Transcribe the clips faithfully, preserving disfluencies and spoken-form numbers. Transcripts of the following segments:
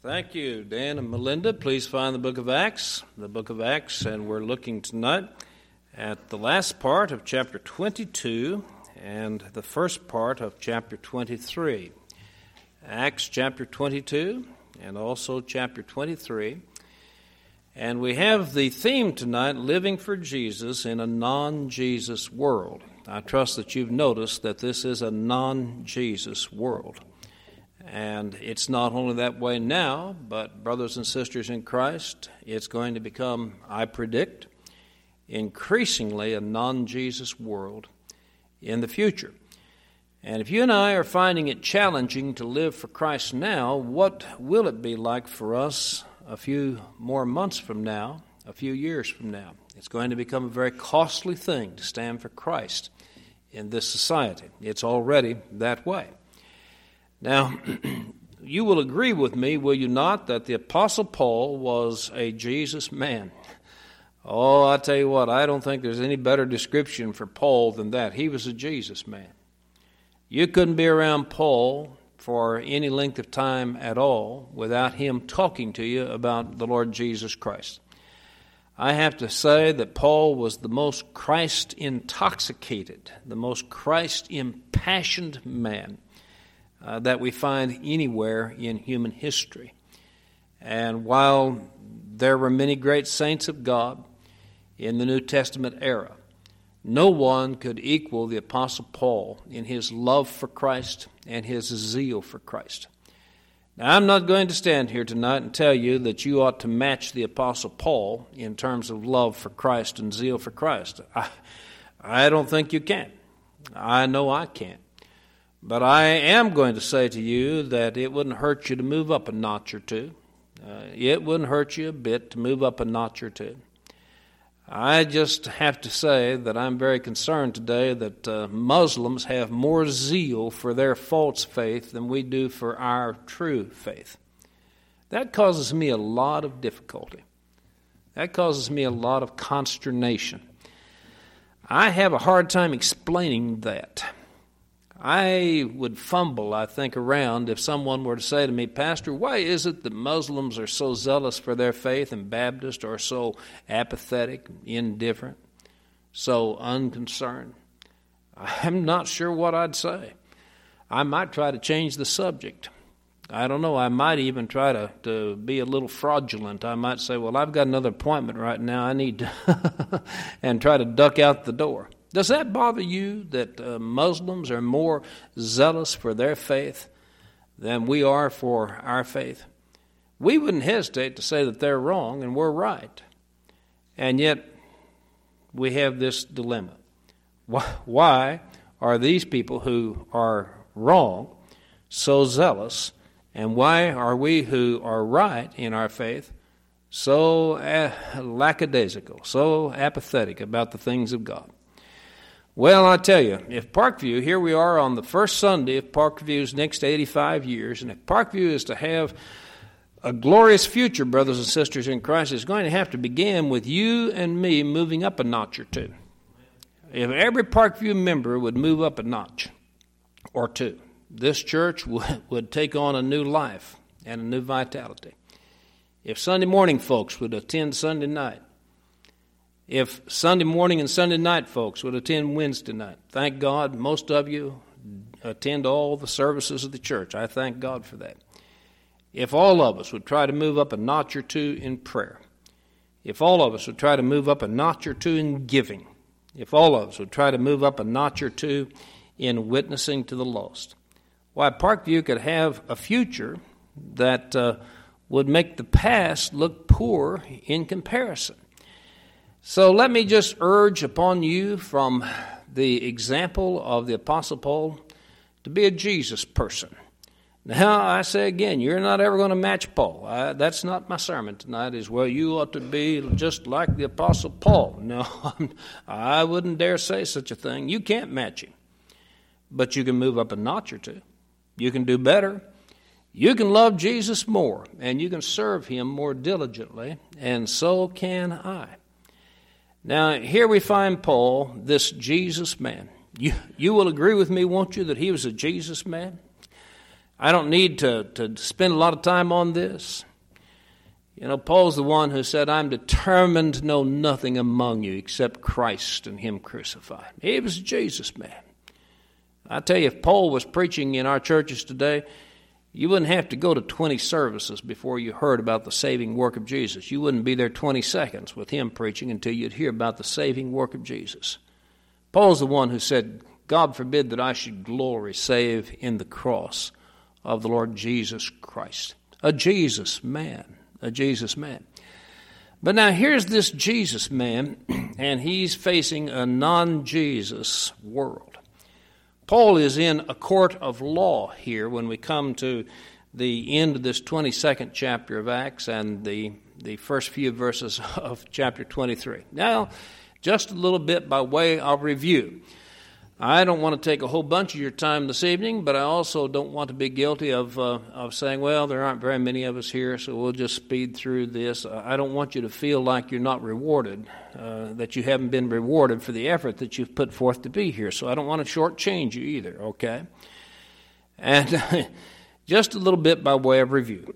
Thank you, Dan and Melinda. Please find the book of Acts, the book of Acts, and we're looking tonight at the last part of chapter twenty-two and the first part of chapter twenty-three. Acts chapter twenty-two and also chapter twenty-three. And we have the theme tonight, Living for Jesus in a Non-Jesus World. I trust that you've noticed that this is a non-Jesus world. And it's not only that way now, but brothers and sisters in Christ, it's going to become, I predict, increasingly a non-Jesus world in the future. And if you and I are finding it challenging to live for Christ now, what will it be like for us a few more months from now, a few years from now? It's going to become a very costly thing to stand for Christ in this society. It's already that way. Now, you will agree with me, will you not, that the Apostle Paul was a Jesus man? Oh, I tell you what, I don't think there's any better description for Paul than that. He was a Jesus man. You couldn't be around Paul for any length of time at all without him talking to you about the Lord Jesus Christ. I have to say that Paul was the most Christ-intoxicated, the most Christ-impassioned man Uh, that we find anywhere in human history. And while there were many great saints of God in the New Testament era, no one could equal the Apostle Paul in his love for Christ and his zeal for Christ. Now, I'm not going to stand here tonight and tell you that you ought to match the Apostle Paul in terms of love for Christ and zeal for Christ. I, I don't think you can. I know I can't. But I am going to say to you that it wouldn't hurt you to move up a notch or two. Uh, it wouldn't hurt you a bit to move up a notch or two. I just have to say that I'm very concerned today that uh, Muslims have more zeal for their false faith than we do for our true faith. That causes me a lot of difficulty. That causes me a lot of consternation. I have a hard time explaining that. I would fumble, I think, around if someone were to say to me, Pastor, why is it that Muslims are so zealous for their faith and Baptists are so apathetic, indifferent, so unconcerned? I'm not sure what I'd say. I might try to change the subject. I don't know. I might even try to, to be a little fraudulent. I might say, well, I've got another appointment right now. I need to, and try to duck out the door. Does that bother you that uh, Muslims are more zealous for their faith than we are for our faith? We wouldn't hesitate to say that they're wrong and we're right. And yet we have this dilemma. Why are these people who are wrong so zealous, and why are we who are right in our faith so uh, lackadaisical, so apathetic about the things of God? Well, I tell you, if Parkview, here we are on the first Sunday of Parkview's next eighty-five years, and if Parkview is to have a glorious future, brothers and sisters in Christ, it's going to have to begin with you and me moving up a notch or two. If every Parkview member would move up a notch or two, this church would, would take on a new life and a new vitality. If Sunday morning folks would attend Sunday night, if Sunday morning and Sunday night folks would attend Wednesday night, thank God most of you attend all the services of the church. I thank God for that. If all of us would try to move up a notch or two in prayer, if all of us would try to move up a notch or two in giving, if all of us would try to move up a notch or two in witnessing to the lost, why, Parkview could have a future that uh, would make the past look poor in comparison. So let me just urge upon you from the example of the Apostle Paul to be a Jesus person. Now, I say again, you're not ever going to match Paul. I, that's not my sermon tonight, is, well, you ought to be just like the Apostle Paul. No, I wouldn't dare say such a thing. You can't match him. But you can move up a notch or two. You can do better. You can love Jesus more, and you can serve him more diligently, and so can I. Now, here we find Paul, this Jesus man. You, you will agree with me, won't you, that he was a Jesus man? I don't need to, to spend a lot of time on this. You know, Paul's the one who said, I'm determined to know nothing among you except Christ and Him crucified. He was a Jesus man. I tell you, if Paul was preaching in our churches today, you wouldn't have to go to twenty services before you heard about the saving work of Jesus. You wouldn't be there twenty seconds with him preaching until you'd hear about the saving work of Jesus. Paul's the one who said, God forbid that I should glory save in the cross of the Lord Jesus Christ. A Jesus man. A Jesus man. But now here's this Jesus man, and he's facing a non-Jesus world. Paul is in a court of law here when we come to the end of this twenty-second chapter of Acts and the, the first few verses of chapter twenty-three. Now, just a little bit by way of review. I don't want to take a whole bunch of your time this evening, but I also don't want to be guilty of uh, of saying, well, there aren't very many of us here, so we'll just speed through this. I don't want you to feel like you're not rewarded, uh, that you haven't been rewarded for the effort that you've put forth to be here. So I don't want to shortchange you either, okay? And just a little bit by way of review.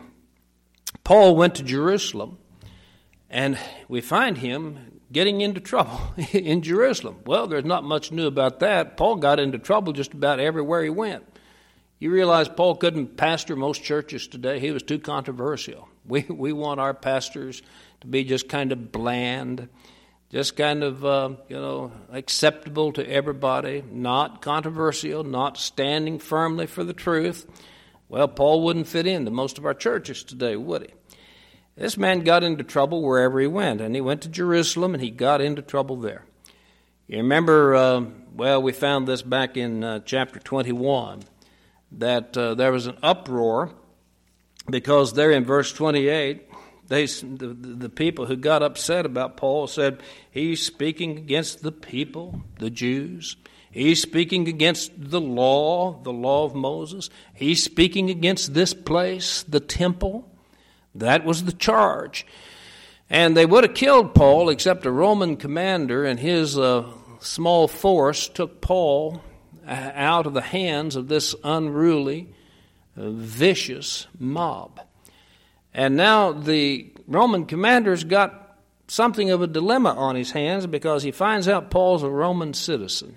Paul went to Jerusalem, and we find him getting into trouble in Jerusalem. Well, there's not much new about that. Paul got into trouble just about everywhere he went. You realize Paul couldn't pastor most churches today. He was too controversial. We we want our pastors to be just kind of bland, just kind of, uh, you know, acceptable to everybody, not controversial, not standing firmly for the truth. Well, Paul wouldn't fit into most of our churches today, would he? This man got into trouble wherever he went, and he went to Jerusalem, and he got into trouble there. You remember, uh, well, we found this back in uh, chapter twenty-one, that uh, there was an uproar because there in verse twenty-eight, they, the, the people who got upset about Paul said, he's speaking against the people, the Jews. He's speaking against the law, the law of Moses. He's speaking against this place, the temple. That was the charge. And they would have killed Paul, except a Roman commander and his uh, small force took Paul out of the hands of this unruly, uh, vicious mob. And now the Roman commander's got something of a dilemma on his hands because he finds out Paul's a Roman citizen.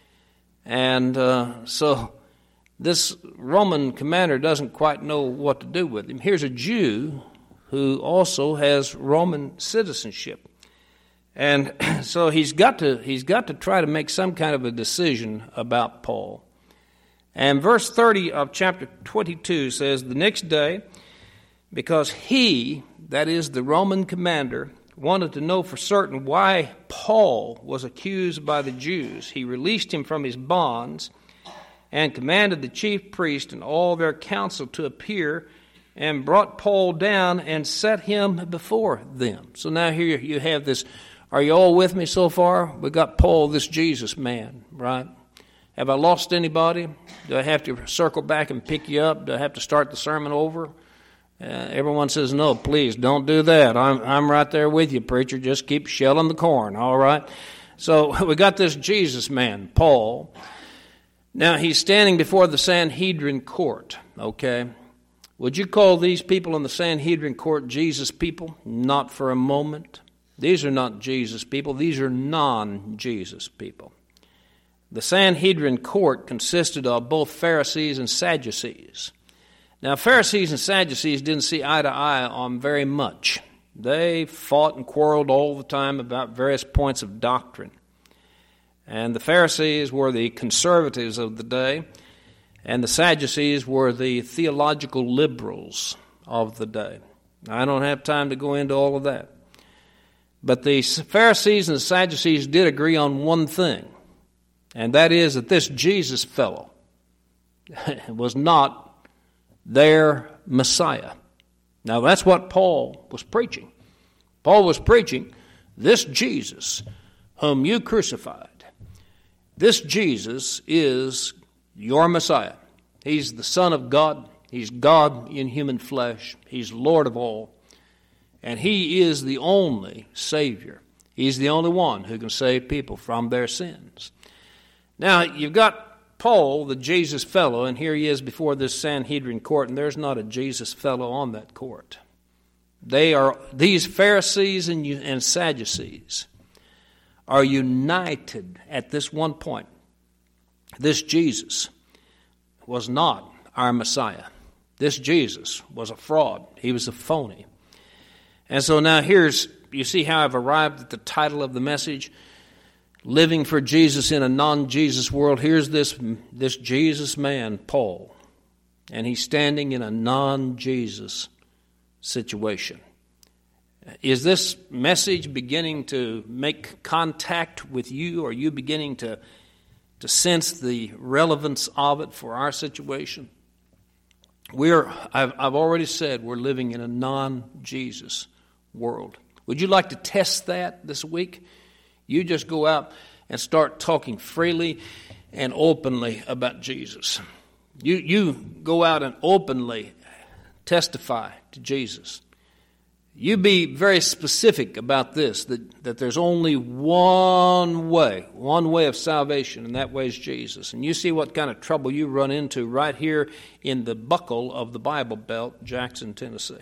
And uh, so this Roman commander doesn't quite know what to do with him. Here's a Jew who also has Roman citizenship. And so he's got to he's got to try to make some kind of a decision about Paul. And verse thirty of chapter twenty-two says, the next day, because he, that is the Roman commander, wanted to know for certain why Paul was accused by the Jews, he released him from his bonds and commanded the chief priest and all their council to appear, and brought Paul down and set him before them. So now here you have this. Are you all with me so far? We got Paul, this Jesus man, right? Have I lost anybody? Do I have to circle back and pick you up? Do I have to start the sermon over? Uh, everyone says, no, please don't do that. I'm I'm right there with you, preacher. Just keep shelling the corn, all right? So we got this Jesus man, Paul. Now, he's standing before the Sanhedrin court, okay? Would you call these people in the Sanhedrin court Jesus people? Not for a moment. These are not Jesus people. These are non-Jesus people. The Sanhedrin court consisted of both Pharisees and Sadducees. Now, Pharisees and Sadducees didn't see eye to eye on very much. They fought and quarreled all the time about various points of doctrine. And the Pharisees were the conservatives of the day, and the Sadducees were the theological liberals of the day. I don't have time to go into all of that. But the Pharisees and the Sadducees did agree on one thing, and that is that this Jesus fellow was not their Messiah. Now that's what Paul was preaching. Paul was preaching, this Jesus whom you crucified, this Jesus is your Messiah. He's the Son of God. He's God in human flesh. He's Lord of all. And He is the only Savior. He's the only one who can save people from their sins. Now, you've got Paul, the Jesus fellow, and here he is before this Sanhedrin court, and there's not a Jesus fellow on that court. They are, these Pharisees and, and Sadducees are united at this one point. This Jesus was not our Messiah. This Jesus was a fraud. He was a phony. And so now here's, you see how I've arrived at the title of the message? Living for Jesus in a non-Jesus world. Here's this, this Jesus man, Paul, and he's standing in a non-Jesus situation. Is this message beginning to make contact with you? Are you beginning to, to sense the relevance of it for our situation? We're, I've, I've already said we're living in a non-Jesus world. Would you like to test that this week? You just go out and start talking freely and openly about Jesus. You, you go out and openly testify to Jesus. You be very specific about this, that, that there's only one way, one way of salvation, and that way is Jesus. And you see what kind of trouble you run into right here in the buckle of the Bible Belt, Jackson, Tennessee.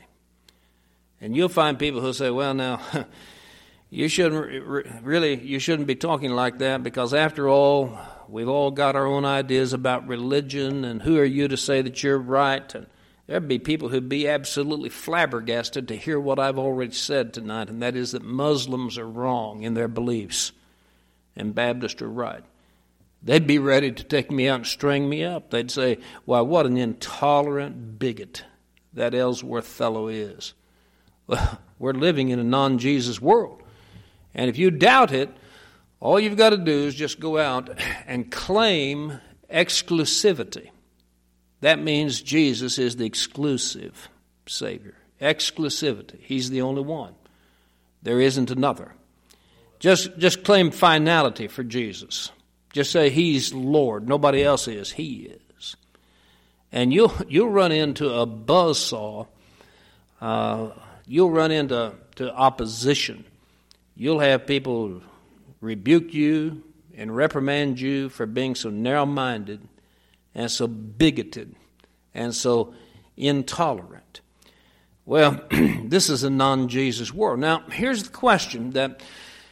And you'll find people who say, well, now, you shouldn't really, you shouldn't be talking like that, because after all, we've all got our own ideas about religion, and who are you to say that you're right? And there'd be people who'd be absolutely flabbergasted to hear what I've already said tonight, and that is that Muslims are wrong in their beliefs and Baptists are right. They'd be ready to take me out and string me up. They'd say, why, what an intolerant bigot that Ellsworth fellow is. Well, we're living in a non-Jesus world. And if you doubt it, all you've got to do is just go out and claim exclusivity. That means Jesus is the exclusive Savior. Exclusivity. He's the only one. There isn't another. Just, just claim finality for Jesus. Just say He's Lord. Nobody else is. He is. And you'll, you'll run into a buzzsaw. Uh, you'll run into to opposition. You'll have people rebuke you and reprimand you for being so narrow-minded and so bigoted and so intolerant. Well, this is a non-Jesus world. Now, here's the question that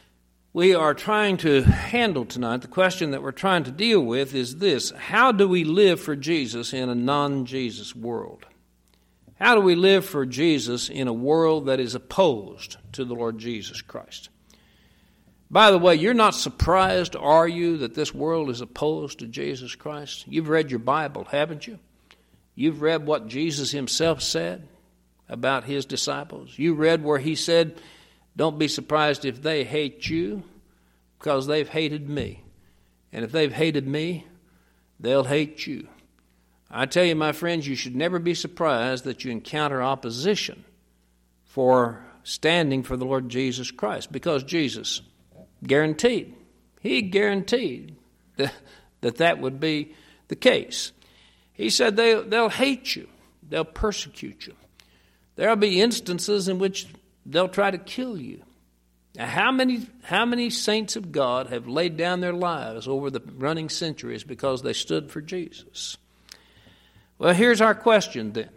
we are trying to handle tonight. The question that we're trying to deal with is this: how do we live for Jesus in a non-Jesus world? How do we live for Jesus in a world that is opposed to the Lord Jesus Christ? By the way, you're not surprised, are you, that this world is opposed to Jesus Christ? You've read your Bible, haven't you? You've read what Jesus Himself said about His disciples. You read where He said, don't be surprised if they hate you, because they've hated me. And if they've hated me, they'll hate you. I tell you, my friends, you should never be surprised that you encounter opposition for standing for the Lord Jesus Christ, because Jesus guaranteed, He guaranteed that that, that would be the case. He said they, they'll hate you. They'll persecute you. There'll be instances in which they'll try to kill you. Now, how many, how many saints of God have laid down their lives over the running centuries because they stood for Jesus? Well, here's our question then.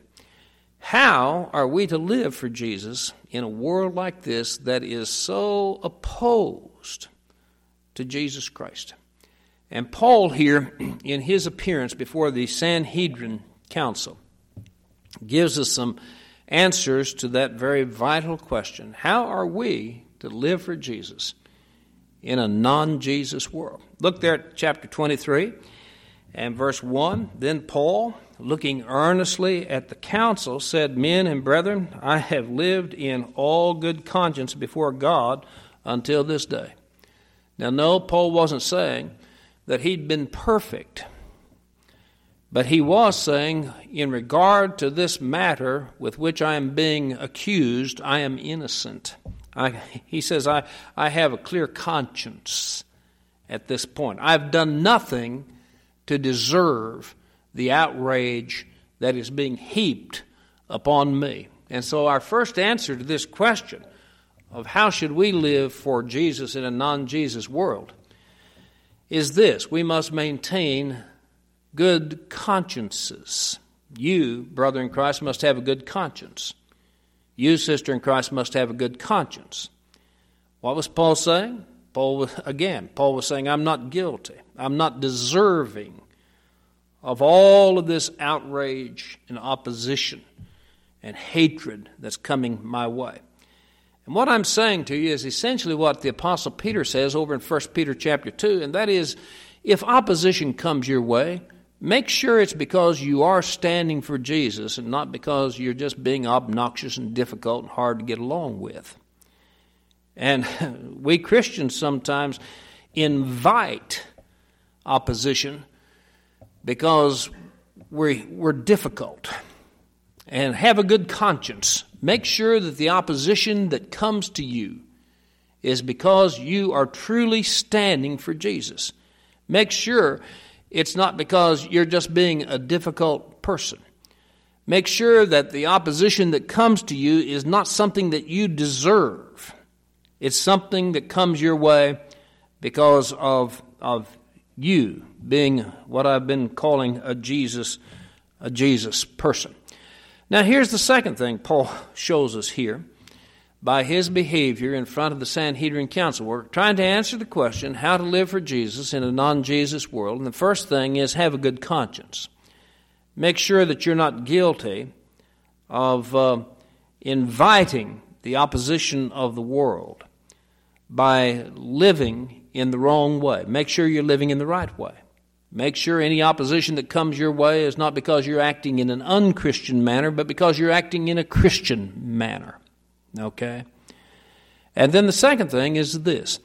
How are we to live for Jesus in a world like this that is so opposed to Jesus Christ? And Paul here, in his appearance before the Sanhedrin Council, gives us some answers to that very vital question. How are we to live for Jesus in a non-Jesus world? Look there at chapter twenty-three and verse one. Then Paul, looking earnestly at the council, said, Men and brethren, I have lived in all good conscience before God until this day. Now, no, Paul wasn't saying that he'd been perfect, but he was saying, in regard to this matter with which I am being accused, I am innocent. I, he says, I, I have a clear conscience at this point. I've done nothing to deserve the outrage that is being heaped upon me. And so our first answer to this question of how should we live for Jesus in a non-Jesus world is this: we must maintain good consciences. You, brother in Christ, must have a good conscience. You, sister in Christ, must have a good conscience. What was Paul saying? Paul was, again, Paul was saying, I'm not guilty. I'm not deserving of all of this outrage and opposition and hatred that's coming my way. And what I'm saying to you is essentially what the Apostle Peter says over in First Peter chapter two, and that is, if opposition comes your way, make sure it's because you are standing for Jesus and not because you're just being obnoxious and difficult and hard to get along with. And we Christians sometimes invite opposition because we're, we're difficult. And have a good conscience. Make sure that the opposition that comes to you is because you are truly standing for Jesus. Make sure it's not because you're just being a difficult person. Make sure that the opposition that comes to you is not something that you deserve. It's something that comes your way because of, of you being what I've been calling a Jesus, a Jesus person. Now here's the second thing Paul shows us here by his behavior in front of the Sanhedrin Council. We're trying to answer the question how to live for Jesus in a non-Jesus world. And the first thing is have a good conscience. Make sure that you're not guilty of uh, inviting the opposition of the world by living in the wrong way. Make sure you're living in the right way. Make sure any opposition that comes your way is not because you're acting in an unchristian manner, but because you're acting in a Christian manner. Okay? And then the second thing is this.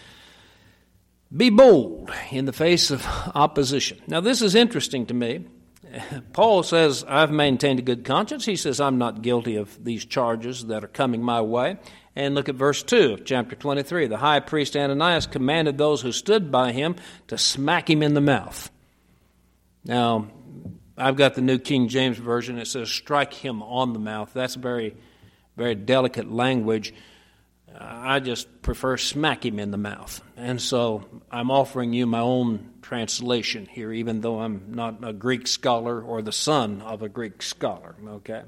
Be bold in the face of opposition. Now this is interesting to me. Paul says, I've maintained a good conscience. He says, I'm not guilty of these charges that are coming my way. And look at verse two of chapter twenty-three. The high priest Ananias commanded those who stood by him to smack him in the mouth. Now, I've got the New King James Version. It says, strike him on the mouth. That's very, very delicate language. I just prefer smack him in the mouth. And so I'm offering you my own translation here, even though I'm not a Greek scholar or the son of a Greek scholar, okay?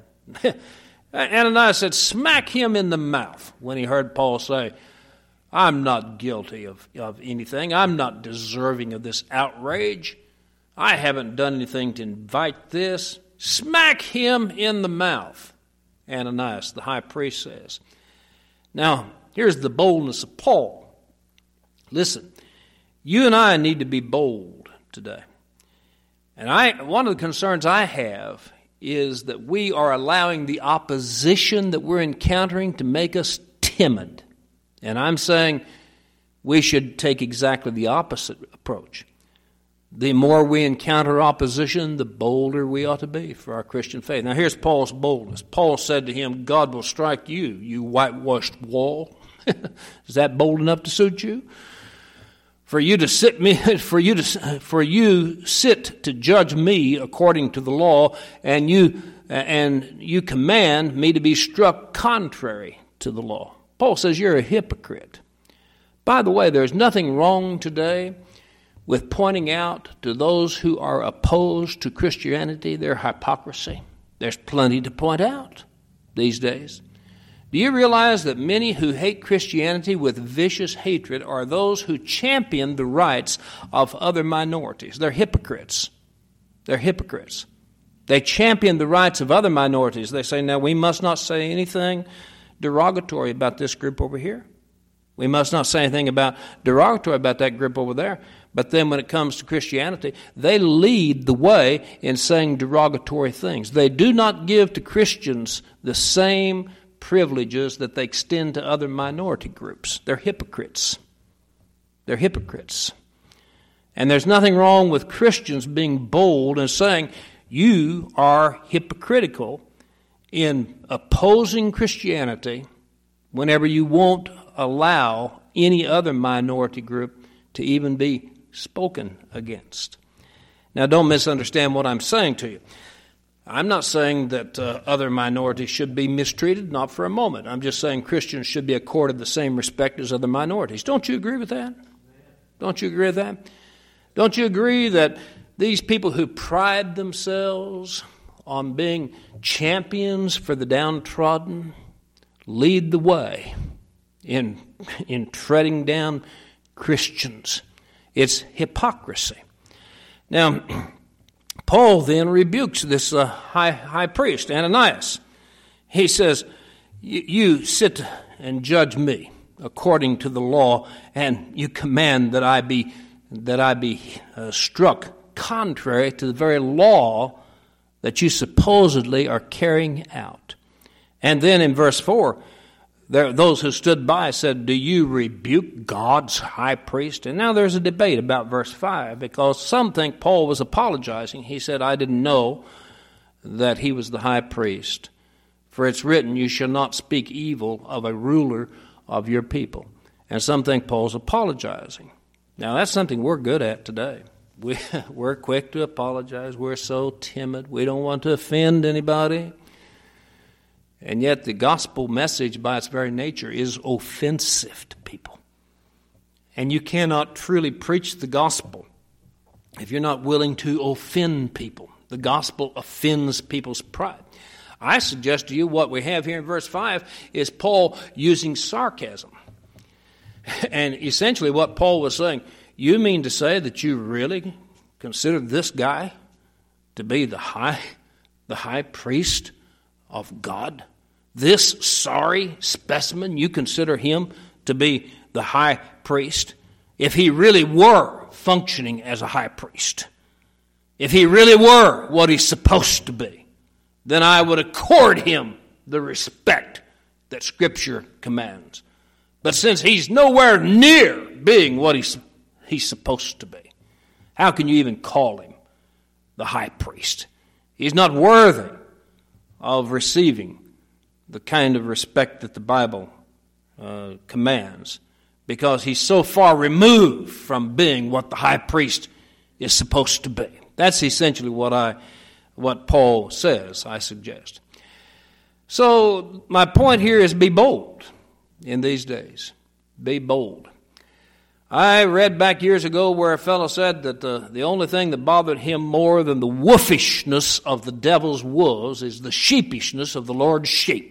Ananias said, smack him in the mouth when he heard Paul say, I'm not guilty of, of anything. I'm not deserving of this outrage. I haven't done anything to invite this. Smack him in the mouth, Ananias, the high priest says. Now, here's the boldness of Paul. Listen, you and I need to be bold today. And I, one of the concerns I have is that we are allowing the opposition that we're encountering to make us timid. And I'm saying we should take exactly the opposite approach. The more we encounter opposition, the bolder we ought to be for our Christian faith. Now here's Paul's boldness. Paul said to him, God will strike you, you whitewashed wall. Is that bold enough to suit you? For you to sit me, for you to, for you sit to judge me according to the law, and you and you command me to be struck contrary to the law. Paul says you're a hypocrite. By the way, there's nothing wrong today with pointing out to those who are opposed to Christianity their hypocrisy. There's plenty to point out these days. Do you realize that many who hate Christianity with vicious hatred are those who champion the rights of other minorities? They're hypocrites. They're hypocrites. They champion the rights of other minorities. They say, now we must not say anything derogatory about this group over here. We must not say anything about derogatory about that group over there. But then when it comes to Christianity, they lead the way in saying derogatory things. They do not give to Christians the same privileges that they extend to other minority groups. They're hypocrites. They're hypocrites. And there's nothing wrong with Christians being bold and saying, you are hypocritical in opposing Christianity whenever you won't allow any other minority group to even be spoken against. Now, don't misunderstand what I'm saying to you. I'm not saying that uh, other minorities should be mistreated, not for a moment. I'm just saying Christians should be accorded the same respect as other minorities. Don't you agree with that? Don't you agree with that? Don't you agree that these people who pride themselves on being champions for the downtrodden lead the way in, in treading down Christians. It's hypocrisy. Now, Paul then rebukes this uh, high, high priest, Ananias. He says, you sit and judge me according to the law, and you command that I be that I be uh, struck contrary to the very law that you supposedly are carrying out. And then in verse four, there, those who stood by said, do you rebuke God's high priest? And now there's a debate about verse five, because some think Paul was apologizing. He said, I didn't know that he was the high priest. For it's written, you shall not speak evil of a ruler of your people. And some think Paul's apologizing. Now, that's something we're good at today. We, we're quick to apologize. We're so timid. We don't want to offend anybody. And yet the gospel message by its very nature is offensive to people. And you cannot truly preach the gospel if you're not willing to offend people. The gospel offends people's pride. I suggest to you what we have here in verse five is Paul using sarcasm. And essentially what Paul was saying, you mean to say that you really consider this guy to be the high, the high priest of God? This sorry specimen, you consider him to be the high priest? If he really were functioning as a high priest, if he really were what he's supposed to be, then I would accord him the respect that Scripture commands. But since he's nowhere near being what he's, he's supposed to be, how can you even call him the high priest? He's not worthy of receiving the kind of respect that the Bible uh, commands, because he's so far removed from being what the high priest is supposed to be. That's essentially what I, what Paul says, I suggest. So my point here is be bold in these days. Be bold. I read back years ago where a fellow said that the, the only thing that bothered him more than the woofishness of the devil's wolves is the sheepishness of the Lord's sheep.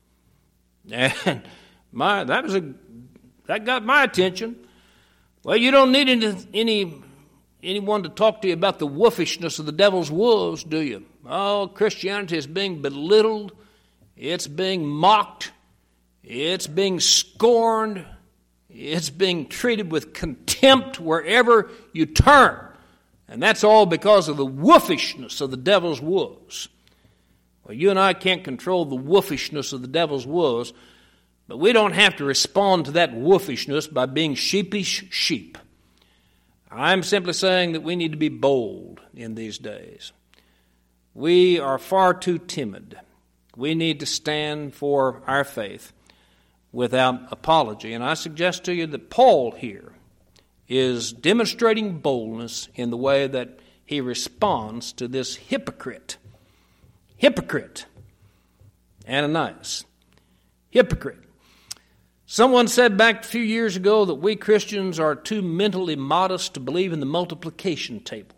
And my that was a that got my attention. Well, you don't need any, any anyone to talk to you about the woofishness of the devil's wolves, do you? Oh, Christianity is being belittled. It's being mocked. It's being scorned. It's being treated with contempt wherever you turn. And that's all because of the woofishness of the devil's wolves. Well, you and I can't control the woofishness of the devil's wolves, but we don't have to respond to that woofishness by being sheepish sheep. I'm simply saying that we need to be bold in these days. We are far too timid. We need to stand for our faith without apology. And I suggest to you that Paul here is demonstrating boldness in the way that he responds to this hypocrite. Hypocrite. Ananias. Hypocrite. Someone said back a few years ago that we Christians are too mentally modest to believe in the multiplication table.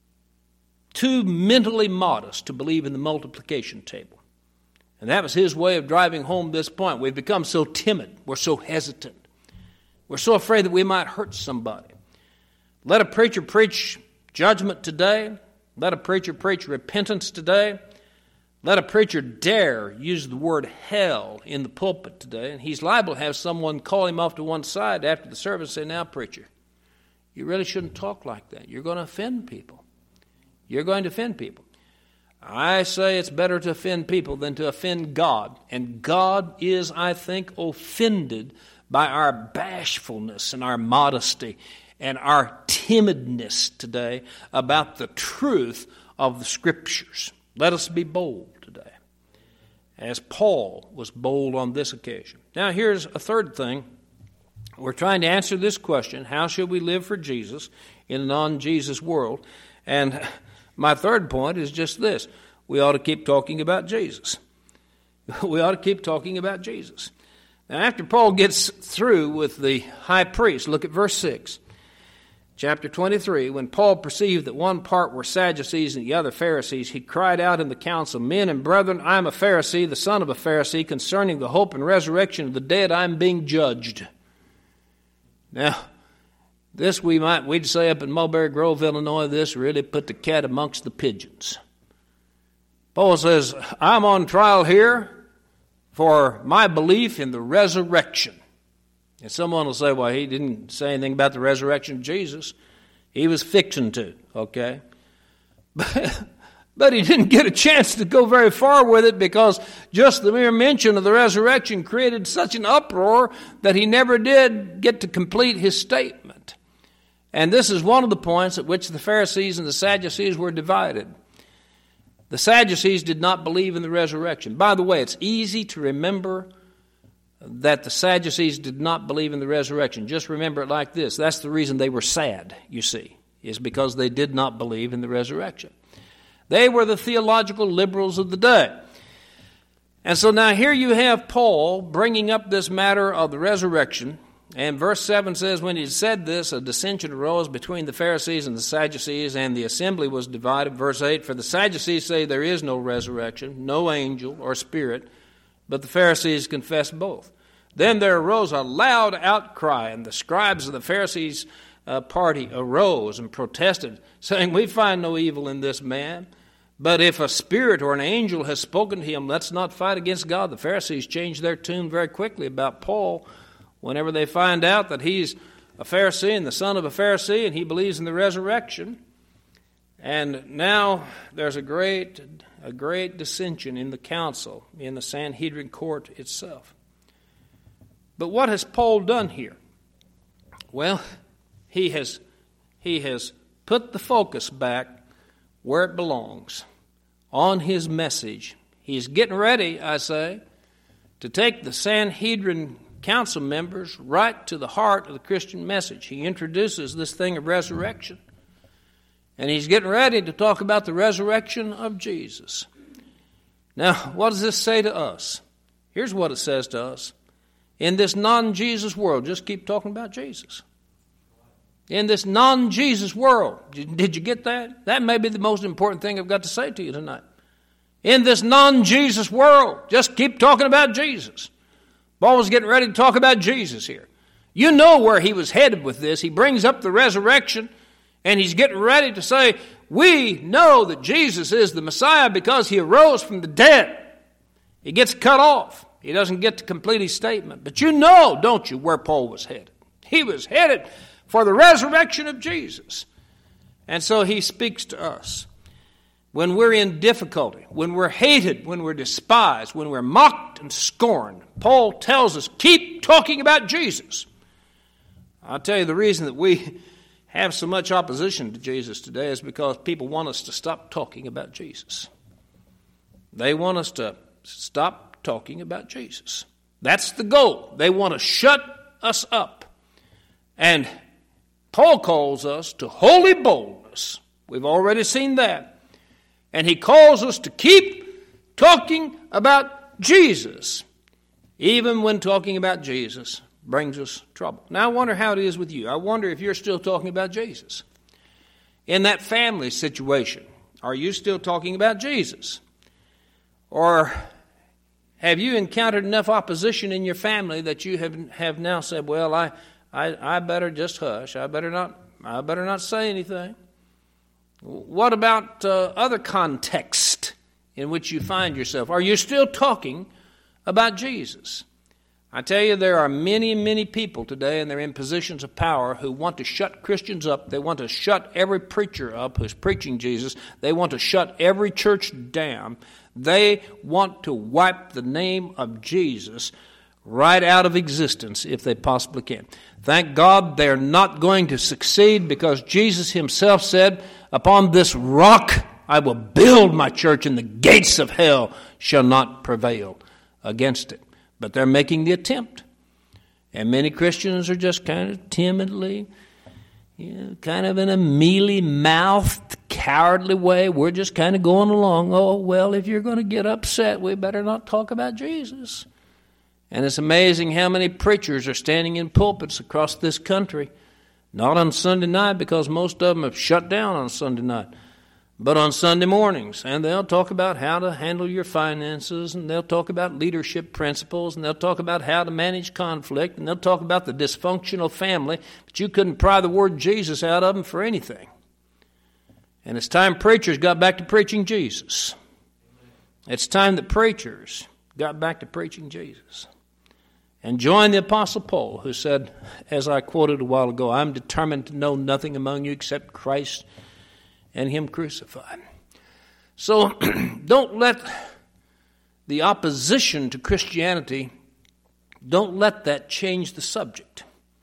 Too mentally modest to believe in the multiplication table. And that was his way of driving home this point. We've become so timid. We're so hesitant. We're so afraid that we might hurt somebody. Let a preacher preach judgment today. Let a preacher preach repentance today. Let a preacher dare use the word hell in the pulpit today, and he's liable to have someone call him off to one side after the service and say, now, preacher, you really shouldn't talk like that. You're going to offend people. You're going to offend people. I say it's better to offend people than to offend God. And God is, I think, offended by our bashfulness and our modesty and our timidness today about the truth of the Scriptures. Let us be bold today, as Paul was bold on this occasion. Now, here's a third thing. We're trying to answer this question, how should we live for Jesus in a non-Jesus world? And my third point is just this. We ought to keep talking about Jesus. We ought to keep talking about Jesus. Now, after Paul gets through with the high priest, look at verse six. chapter twenty-three, when Paul perceived that one part were Sadducees and the other Pharisees, he cried out in the council, Men and brethren, I am a Pharisee, the son of a Pharisee. Concerning the hope and resurrection of the dead, I am being judged. Now, this we might, we'd say up in Mulberry Grove, Illinois, this really put the cat amongst the pigeons. Paul says, I'm on trial here for my belief in the resurrection. And someone will say, well, he didn't say anything about the resurrection of Jesus. He was fixing to, okay? But, but he didn't get a chance to go very far with it because just the mere mention of the resurrection created such an uproar that he never did get to complete his statement. And this is one of the points at which the Pharisees and the Sadducees were divided. The Sadducees did not believe in the resurrection. By the way, it's easy to remember that the Sadducees did not believe in the resurrection. Just remember it like this. That's the reason they were sad, you see, is because they did not believe in the resurrection. They were the theological liberals of the day. And so now here you have Paul bringing up this matter of the resurrection. And verse seven says, when he said this, a dissension arose between the Pharisees and the Sadducees, and the assembly was divided. Verse eight, for the Sadducees say there is no resurrection, no angel or spirit, but the Pharisees confess both. Then there arose a loud outcry, and the scribes of the Pharisees' uh, party arose and protested, saying, we find no evil in this man. But if a spirit or an angel has spoken to him, let's not fight against God. The Pharisees changed their tune very quickly about Paul whenever they find out that he's a Pharisee and the son of a Pharisee and he believes in the resurrection. And now there's a great, a great dissension in the council, in the Sanhedrin court itself. But what has Paul done here? Well, he has, he has put the focus back where it belongs, on his message. He's getting ready, I say, to take the Sanhedrin council members right to the heart of the Christian message. He introduces this thing of resurrection. And he's getting ready to talk about the resurrection of Jesus. Now, what does this say to us? Here's what it says to us. In this non-Jesus world, just keep talking about Jesus. In this non-Jesus world, did you get that? That may be the most important thing I've got to say to you tonight. In this non-Jesus world, just keep talking about Jesus. Paul was getting ready to talk about Jesus here. You know where he was headed with this. He brings up the resurrection, and he's getting ready to say, we know that Jesus is the Messiah because he arose from the dead. He gets cut off. He doesn't get to complete his statement. But you know, don't you, where Paul was headed? He was headed for the resurrection of Jesus. And so he speaks to us. When we're in difficulty, when we're hated, when we're despised, when we're mocked and scorned, Paul tells us, keep talking about Jesus. I'll tell you the reason that we have so much opposition to Jesus today is because people want us to stop talking about Jesus. They want us to stop talking about Jesus. That's the goal. They want to shut us up. And Paul calls us to holy boldness. We've already seen that. And he calls us to keep talking about Jesus, even when talking about Jesus brings us trouble. Now, I wonder how it is with you. I wonder if you're still talking about Jesus. In that family situation, are you still talking about Jesus? Or have you encountered enough opposition in your family that you have, have now said, well, I, I, I better just hush. I better not, I better not say anything. What about uh, other context in which you find yourself? Are you still talking about Jesus? I tell you, there are many, many people today, and they're in positions of power, who want to shut Christians up. They want to shut every preacher up who's preaching Jesus. They want to shut every church down. They want to wipe the name of Jesus right out of existence if they possibly can. Thank God they're not going to succeed, because Jesus himself said, upon this rock I will build my church, and the gates of hell shall not prevail against it. But they're making the attempt. And many Christians are just kind of timidly, you know, kind of in a mealy-mouthed, cowardly way. We're just kind of going along. Oh, well, if you're going to get upset, we better not talk about Jesus. And it's amazing how many preachers are standing in pulpits across this country Not on Sunday night, because most of them have shut down on Sunday night, but on Sunday mornings. And they'll talk about how to handle your finances, and they'll talk about leadership principles, and they'll talk about how to manage conflict, and they'll talk about the dysfunctional family, but you couldn't pry the word Jesus out of them for anything. And it's time preachers got back to preaching Jesus. It's time that preachers got back to preaching Jesus. And joined the Apostle Paul, who said, as I quoted a while ago, I'm determined to know nothing among you except Christ and Him crucified. So don't let the opposition to Christianity, don't let that change the subject.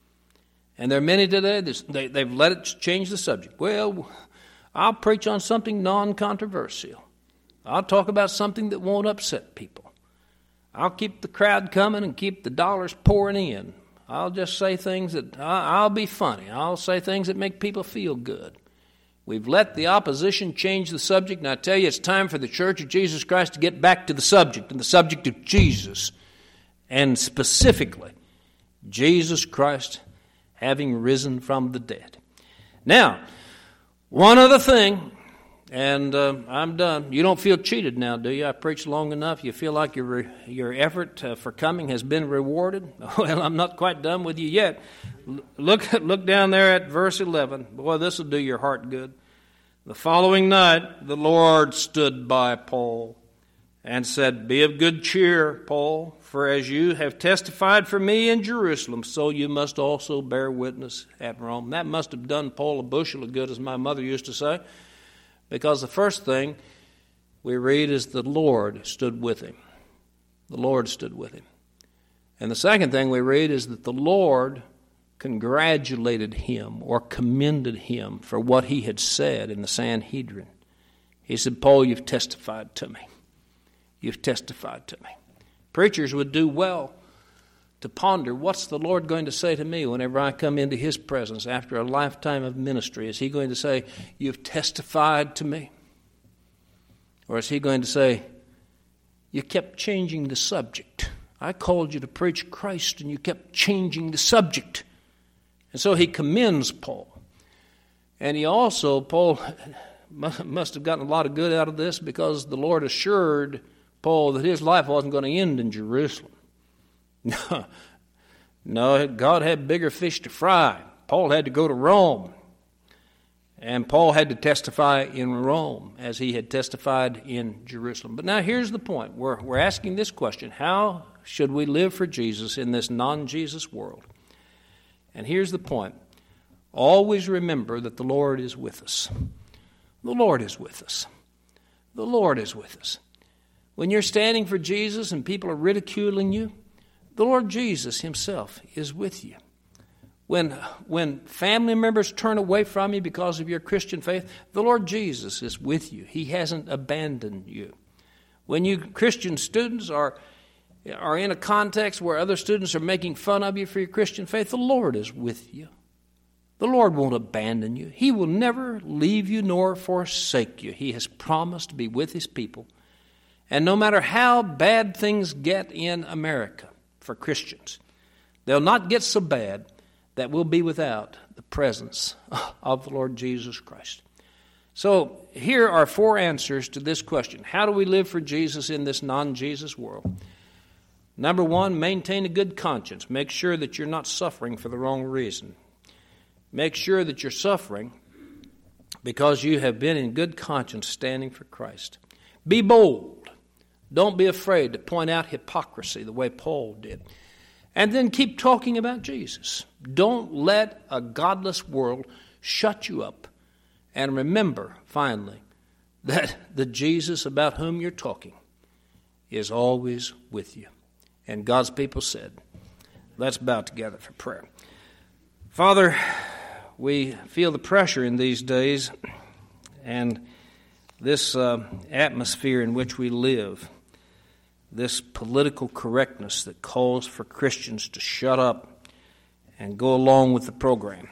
And there are many today, they, they've let it change the subject. Well, I'll preach on something non-controversial. I'll talk about something that won't upset people. I'll keep the crowd coming and keep the dollars pouring in. I'll just say things that, I'll be funny. I'll say things that make people feel good. We've let the opposition change the subject, and I tell you, it's time for the Church of Jesus Christ to get back to the subject, and the subject of Jesus, and specifically, Jesus Christ having risen from the dead. Now, one other thing, and uh, I'm done. You don't feel cheated now, do you? I preached long enough. You feel like your re- your effort uh, for coming has been rewarded? Well, I'm not quite done with you yet. L- look, look down there at verse eleven. Boy, this will do your heart good. The following night, the Lord stood by Paul and said, "Be of good cheer, Paul, for as you have testified for me in Jerusalem, so you must also bear witness at Rome." That must have done Paul a bushel of good, as my mother used to say, because the first thing we read is the Lord stood with him. The Lord stood with him. And the second thing we read is that the Lord congratulated him or commended him for what he had said in the Sanhedrin. He said, "Paul, you've testified to me. You've testified to me." Preachers would do well to ponder, what's the Lord going to say to me whenever I come into His presence after a lifetime of ministry? Is He going to say, "You've testified to me"? Or is He going to say, "You kept changing the subject. I called you to preach Christ and you kept changing the subject"? And so He commends Paul. And he also, Paul must have gotten a lot of good out of this, because the Lord assured Paul that his life wasn't going to end in Jerusalem. No, God had bigger fish to fry. Paul had to go to Rome. And Paul had to testify in Rome as he had testified in Jerusalem. But now here's the point. We're, we're asking this question: how should we live for Jesus in this non-Jesus world? And here's the point. Always remember that the Lord is with us. The Lord is with us. The Lord is with us. When you're standing for Jesus and people are ridiculing you, the Lord Jesus Himself is with you. When, when family members turn away from you because of your Christian faith, the Lord Jesus is with you. He hasn't abandoned you. When you Christian students are, are in a context where other students are making fun of you for your Christian faith, the Lord is with you. The Lord won't abandon you. He will never leave you nor forsake you. He has promised to be with His people. And no matter how bad things get in America for Christians, they'll not get so bad that we'll be without the presence of the Lord Jesus Christ. So here are four answers to this question. How do we live for Jesus in this non-Jesus world? Number one, maintain a good conscience. Make sure that you're not suffering for the wrong reason. Make sure that you're suffering because you have been in good conscience standing for Christ. Be bold. Don't be afraid to point out hypocrisy the way Paul did. And then keep talking about Jesus. Don't let a godless world shut you up. And remember, finally, that the Jesus about whom you're talking is always with you. And God's people said, let's bow together for prayer. Father, we feel the pressure in these days and this uh, atmosphere in which we live, this political correctness that calls for Christians to shut up and go along with the program.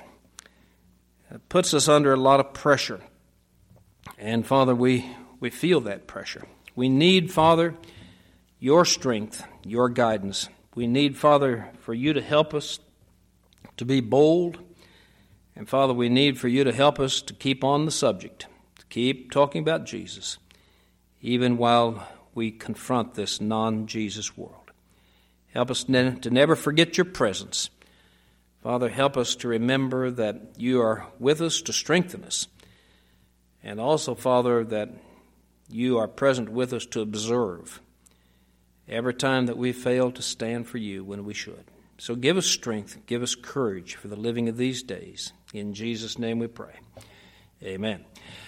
It puts us under a lot of pressure. And, Father, we, we feel that pressure. We need, Father, your strength, your guidance. We need, Father, for you to help us to be bold And Father, we need for you to help us to keep on the subject, to keep talking about Jesus, even while we confront this non-Jesus world. Help us ne- to never forget your presence. Father, help us to remember that you are with us to strengthen us. And also, Father, that you are present with us to observe every time that we fail to stand for you when we should. So give us strength, give us courage for the living of these days. In Jesus' name we pray. Amen.